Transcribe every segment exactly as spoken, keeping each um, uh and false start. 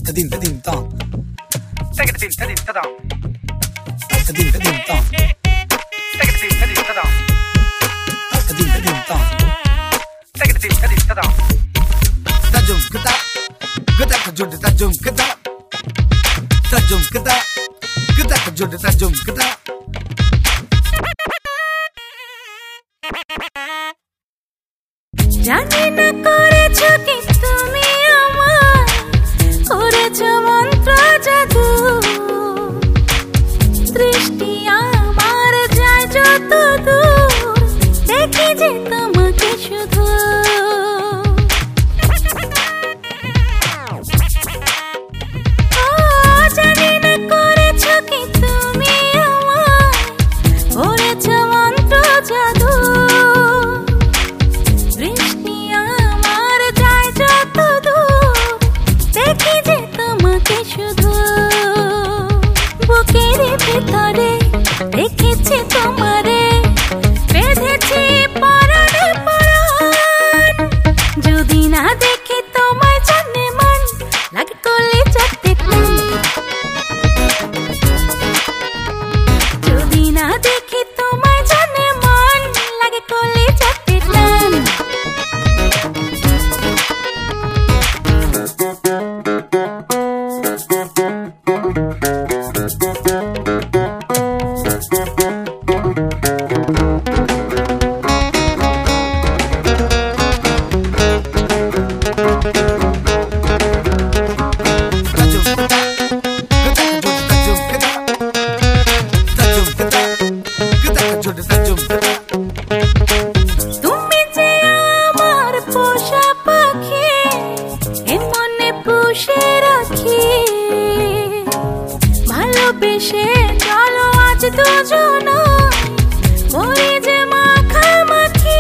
tadim tadim tam tadim tadim tadam tadim tadim tam tadim tadim tadam tadim tadim tam tadim tadim tadam tajum kita kita kejut tajum kita tajum kita kita kejut tajum kita জানি না করেছো কি তুমি আমার করেছো মন্ত্র জাদু দৃষ্টি আমার যায় যত দূর দেখি যে তোমাকে শুধু জানি না করেছো কি তুমি আমার করেছো মন্ত্র জাদু ভিতরে দেখেছি তোমারে বেঁধেছি পরাণে পরাণ যদি না দেখি তোমায় জানে মন লাগে কলে যেতে টান যদি না দেখি তোমায় জানে মন লাগে কলে যেতে টান তুমি যে আমার পোষা পাখি এ মনে পুষে রাখি ভালোবেসে চলো আজ দুজন করি যে মাখামাখি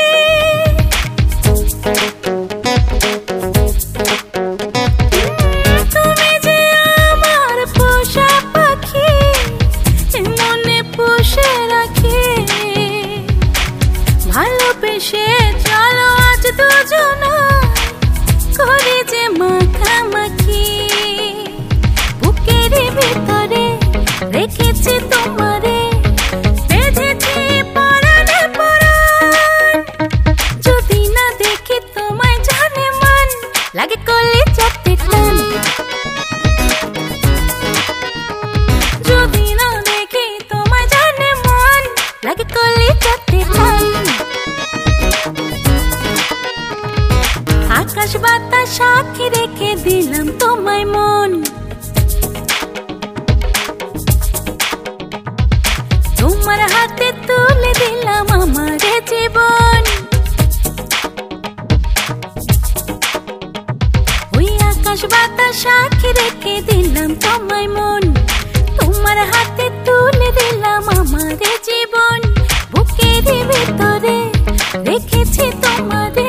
তুমি যে আমার পোষা পাখি এ মনে পুষে রাখি ভালোবেসে চলো আজ দুজন করি যে মাখামাখি বুকের ভিতরে রেখেছি তোমারে বেঁধেছি পরাণে পরাণ যদি না দেখি তোমায় জানে মন লাগে কলে যেতে টান যদি না দেখি তোমায় জানে মন লাগে কলে যেতে টান আকাশ বাতাস সাক্ষী রেখে দিলাম তোমায় মন তোমার হাতে তুলে দিলাম আমার জীবন ওই আকাশ বাতাস সাক্ষী রেখে দিলাম তোমায় মন তোমার হাতে তুলে দিলাম আমার জীবন বুকের ভিতরে রেখেছি তোমারে